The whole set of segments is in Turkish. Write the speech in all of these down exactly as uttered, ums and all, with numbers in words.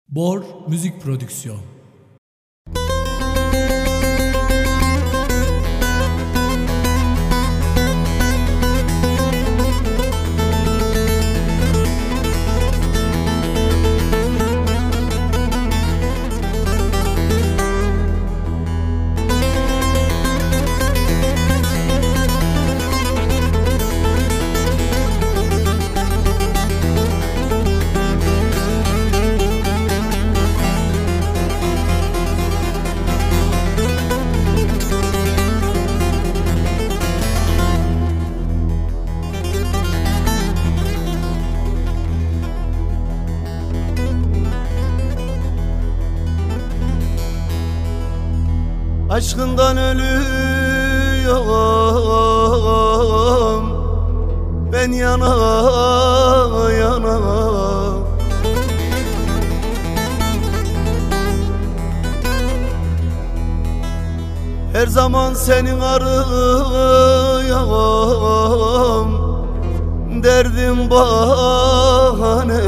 Bor Müzik Prodüksiyon. Aşkından ölüyorum ben, yana yana. Her zaman senin arıyorum, derdim bahane.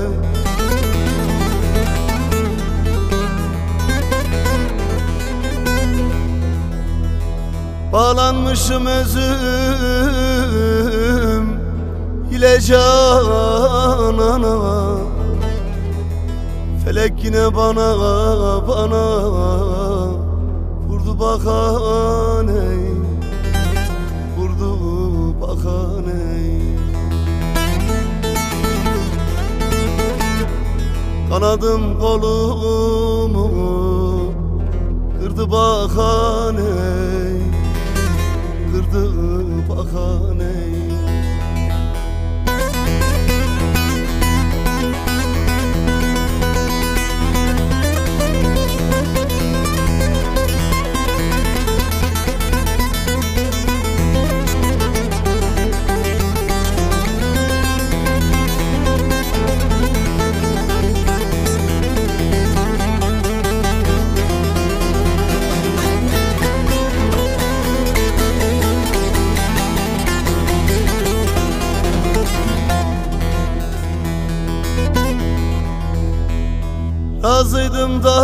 Bağlanmışım özüm ile canana. Felek yine bana bana vurdu bahane, vurdu bahane. Kanadım kolumu kırdı bahane, kırdı bahane. Razıydım da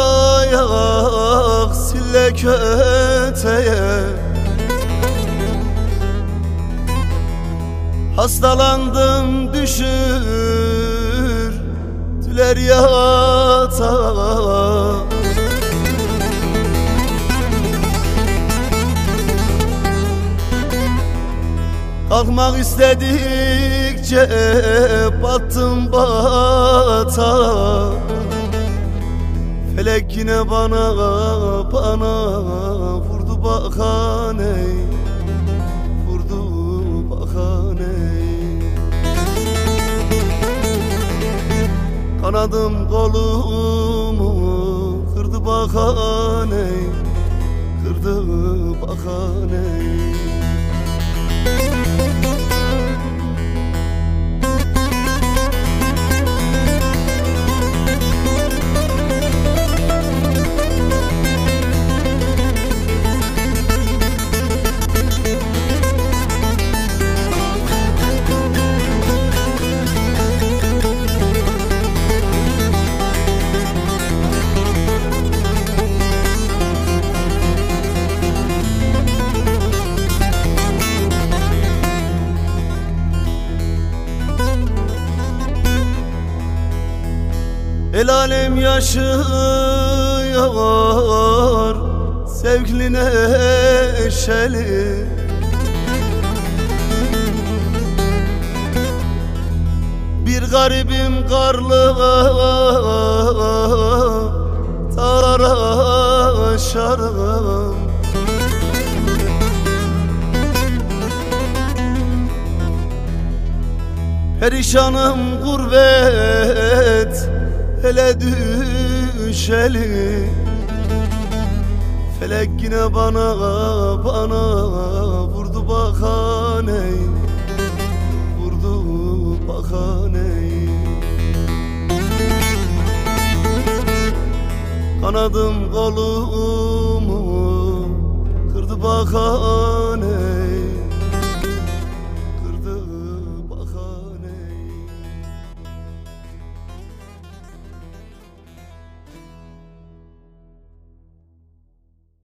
ayak sille köteye. Hastalandım düşürdüler yatağa. Kalkmak istedikçe battım batağa. Felek yine bana bana vurdu bahane, vurdu bahane. Kanadım kolumu kırdı bahane, kırdı bahane. El alem yaşıyor sevgili neşeli. Bir garibim karlı dağlara aşarım. Perişanım gurbet hele düşeli. Felek yine bana bana vurdu bahane, vurdu bahane. Kanadım kolumu kırdı bahane,